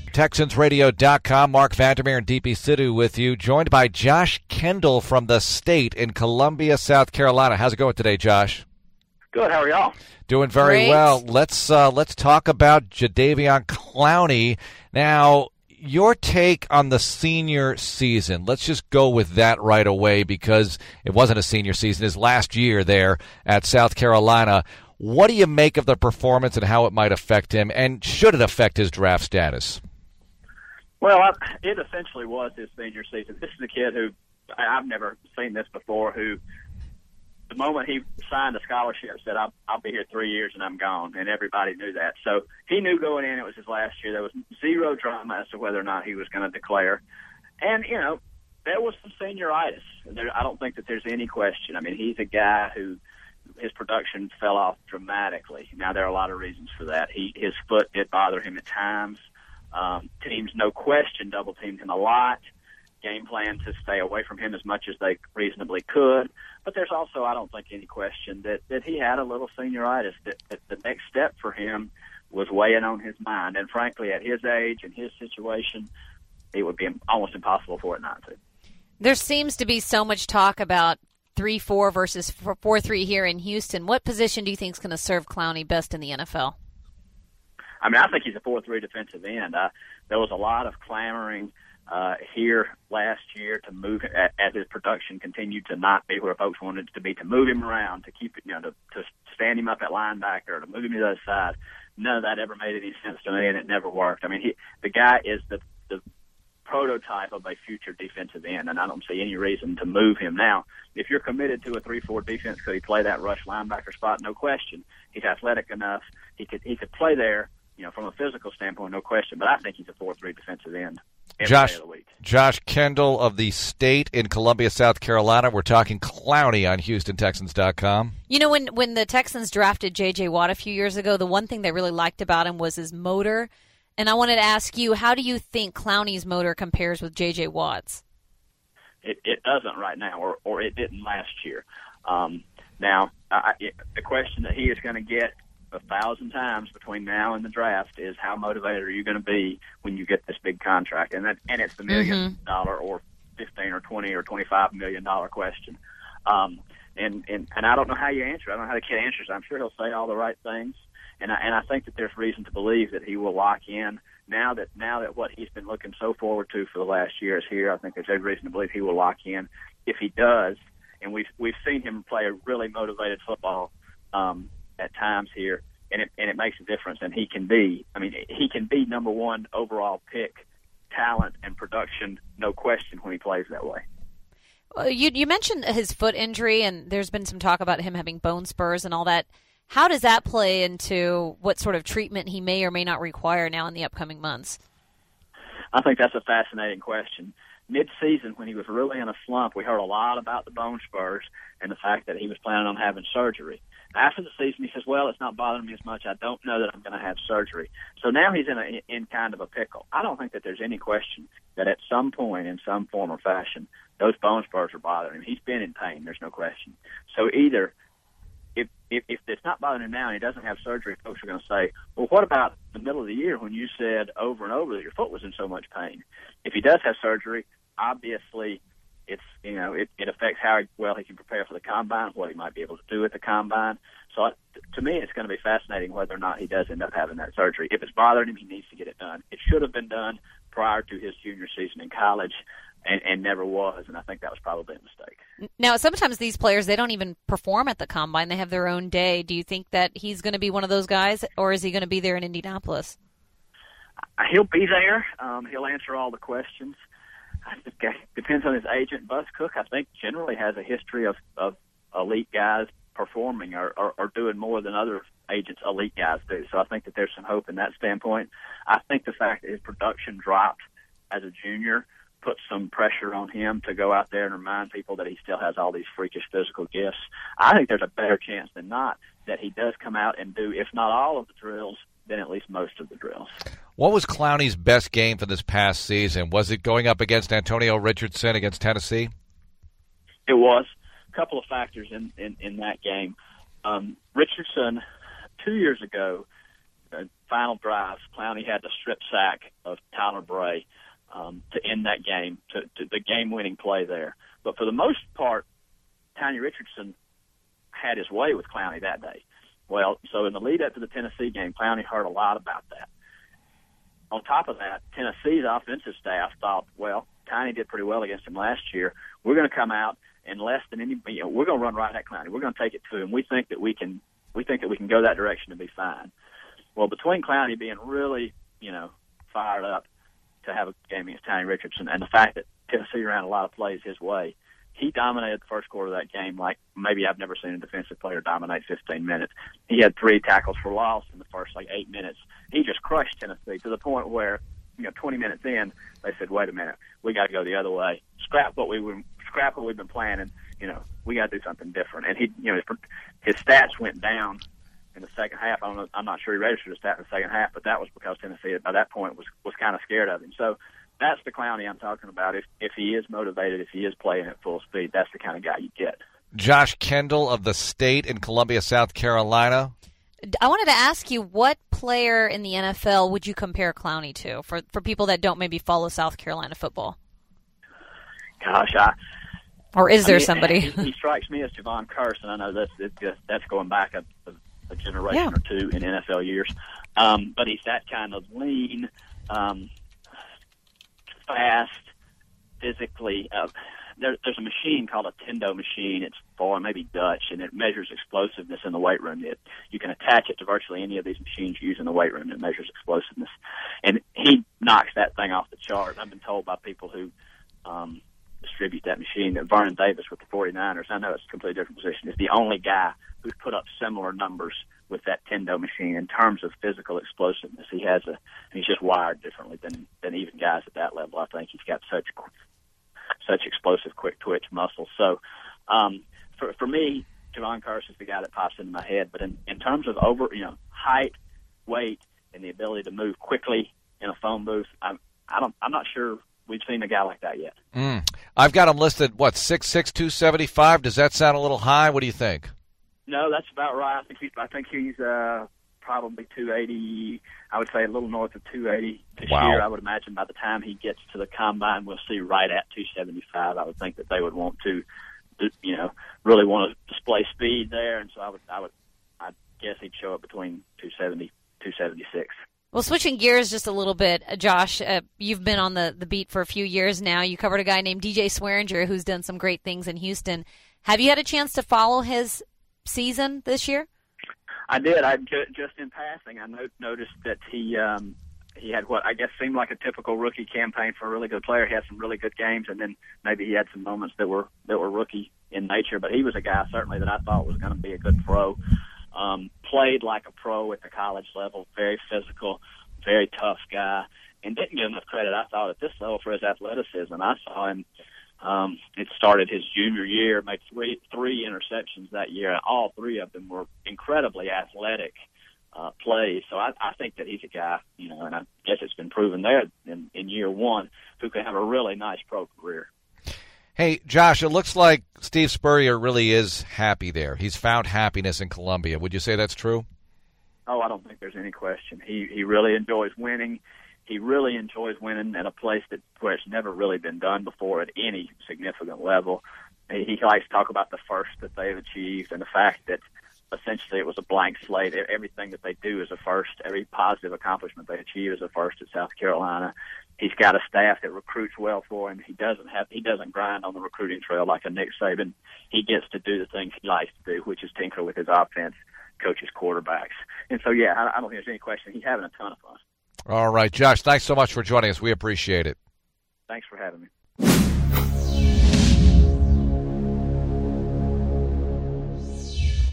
TexansRadio.com. Mark Vandermeer and DP Sidhu with you, joined by Josh Kendall from the State in Columbia, South Carolina. How's it going today, Josh? Good. How are y'all? Doing very well. Let's talk about Jadeveon Clowney. Now, your take on the senior season. Let's just go with that right away because it wasn't a senior season. His last year there at South Carolina. What do you make of the performance and how it might affect him, and should it affect his draft status? Well, it essentially was his senior season. This is a kid who I've never seen this before, who the moment he signed a scholarship said, I'll be here 3 years and I'm gone, and everybody knew that. So he knew going in it was his last year. There was zero drama as to whether or not he was going to declare. And, you know, there was some senioritis. I don't think that there's any question. I mean, he's a guy who his production fell off dramatically. Now, there are a lot of reasons for that. His foot did bother him at times. Teams, no question, double-teamed him a lot. Game plan to stay away from him as much as they reasonably could. But there's also, I don't think, any question that he had a little senioritis, that the next step for him was weighing on his mind. And frankly, at his age and his situation, it would be almost impossible for it not to. There seems to be so much talk about 3-4 versus 4-3 here in Houston. What position do you think is going to serve Clowney best in the NFL? I mean, I think he's a 4-3 defensive end. There was a lot of clamoring here last year to move as his production continued to not be where folks wanted it to be, to move him around, to keep it, to stand him up at linebacker, to move him to the other side. None of that ever made any sense to me, and it never worked. I mean, the guy is the prototype of a future defensive end, and I don't see any reason to move him now. If you're committed to a 3-4 defense, could he play that rush linebacker spot? No question. He's athletic enough. He could play there, from a physical standpoint, no question. But I think he's a 4-3 defensive end. Josh Kendall of the State in Columbia, South Carolina. We're talking Clowney on HoustonTexans.com. When the Texans drafted J.J. Watt a few years ago, the one thing they really liked about him was his motor. And I wanted to ask you, how do you think Clowney's motor compares with J.J. Watt's? It doesn't right now, or it didn't last year. Now, the question that he is going to get 1,000 times between now and the draft is, how motivated are you going to be when you get this big contract? And it's the $1 million or $15 or $20 or $25 million question. And I don't know how you answer. I don't know how the kid answers. I'm sure he'll say all the right things. And I think that there's reason to believe that he will lock in now that what he's been looking so forward to for the last year is here. I think there's every reason to believe he will lock in. If he does, and we've seen him play a really motivated football at times here, and it makes a difference. And he can be number one overall pick, talent and production, no question, when he plays that way. You mentioned his foot injury, and there's been some talk about him having bone spurs and all that. How does that play into what sort of treatment he may or may not require now in the upcoming months? I think that's a fascinating question. Mid-season, when he was really in a slump, we heard a lot about the bone spurs and the fact that he was planning on having surgery. After the season, he says, well, it's not bothering me as much. I don't know that I'm going to have surgery. So now he's in kind of a pickle. I don't think that there's any question that at some point, in some form or fashion, those bone spurs are bothering him. He's been in pain. There's no question. So either if it's not bothering him now and he doesn't have surgery, folks are going to say, well, what about the middle of the year when you said over and over that your foot was in so much pain? If he does have surgery, obviously it affects how well he can prepare for the combine, what he might be able to do at the combine. So to me, it's going to be fascinating whether or not he does end up having that surgery. If it's bothering him, he needs to get it done. It should have been done prior to his junior season in college. And never was, and I think that was probably a mistake. Now, sometimes these players, they don't even perform at the combine. They have their own day. Do you think that he's going to be one of those guys, or is he going to be there in Indianapolis? He'll be there. He'll answer all the questions. I think it depends on his agent. Buzz Cook, I think, generally has a history of elite guys performing or doing more than other agents elite guys do. So I think that there's some hope in that standpoint. I think the fact that his production dropped as a junior put some pressure on him to go out there and remind people that he still has all these freakish physical gifts. I think there's a better chance than not that he does come out and do, if not all of the drills, then at least most of the drills. What was Clowney's best game for this past season? Was it going up against Antonio Richardson against Tennessee? It was. A couple of factors in that game. Richardson, 2 years ago, final drives, Clowney had the strip sack of Tyler Bray to end that game, to the game-winning play there. But for the most part, Tiny Richardson had his way with Clowney that day. Well, so in the lead-up to the Tennessee game, Clowney heard a lot about that. On top of that, Tennessee's offensive staff thought, well, Tiny did pretty well against him last year. We're going to come out in less than any. We're going to run right at Clowney. We're going to take it to him. We think that we can go that direction and be fine. Well, between Clowney being really, fired up to have a game against Tiny Richardson and the fact that Tennessee ran a lot of plays his way, he dominated the first quarter of that game like maybe I've never seen a defensive player dominate 15 minutes. He had 3 tackles for loss in the first 8 minutes. He just crushed Tennessee to the point where 20 minutes in, they said, "Wait a minute, we got to go the other way. Scrap what we've been planning. We got to do something different." And his stats went down in the second half. I'm not sure he registered a stat in the second half, but that was because Tennessee by that point was kind of scared of him. So that's the Clowney I'm talking about. If he is motivated, if he is playing at full speed, that's the kind of guy you get. Josh Kendall of the State in Columbia, South Carolina. I wanted to ask you, what player in the NFL would you compare Clowney to for people that don't maybe follow South Carolina football? Gosh, or is there somebody? He strikes me as Javon Curse, and I know that's going back a generation or two in NFL years. But he's that kind of lean, fast, physically. There's a machine called a Tendo machine. It's foreign, maybe Dutch, and it measures explosiveness in the weight room. You can attach it to virtually any of these machines you use in the weight room, and it measures explosiveness. And he knocks that thing off the chart. I've been told by people who distribute that machine that Vernon Davis with the 49ers, I know it's a completely different position, is the only guy who's put up similar numbers with that Tendo machine in terms of physical explosiveness. He's just wired differently than even guys at that level. I think he's got such explosive, quick twitch muscles. So for me, Javon Curse is the guy that pops into my head. But in terms of height, weight, and the ability to move quickly in a phone booth, I'm not sure we've seen a guy like that yet. I've got him listed, 6'6", 275. Does that sound a little high? What do you think? No, that's about right. I think he's probably 280. I would say a little north of 280 this year. I would imagine by the time he gets to the combine, we'll see right at 275. I would think that they would want to, really want to display speed there, and so I guess he'd show up between 270, 276. Well, switching gears just a little bit, Josh, you've been on the beat for a few years now. You covered a guy named DJ Swearinger who's done some great ththings in Houston. Have you had a chance to follow his season this year? I did. Just in passing, I noticed that he had what I guess seemed like a typical rookie campaign for a really good player. He had some really good games, and then maybe he had some moments that were rookie in nature. But he was a guy certainly that I thought was going to be a good pro. Played like a pro at the college level, very physical, very tough guy, and didn't get enough credit, I thought, at this level for his athleticism. I saw him. It started his junior year, made three interceptions that year, and all 3 of them were incredibly athletic plays. So I think that he's a guy, and I guess it's been proven there in year 1, who can have a really nice pro career. Hey, Josh, it looks like Steve Spurrier really is happy there. He's found happiness in Columbia. Would you say that's true? Oh, I don't think there's any question. He really enjoys winning. He really enjoys winning at a place where it's never really been done before at any significant level. He likes to talk about the first that they've achieved and the fact that essentially it was a blank slate. Everything that they do is a first. Every positive accomplishment they achieve is a first at South Carolina. He's got a staff that recruits well for him. He doesn't grind on the recruiting trail like a Nick Saban. He gets to do the things he likes to do, which is tinker with his offense, coach his quarterbacks. And so, I don't think there's any question. He's having a ton of fun. All right, Josh, thanks so much for joining us. We appreciate it. Thanks for having me.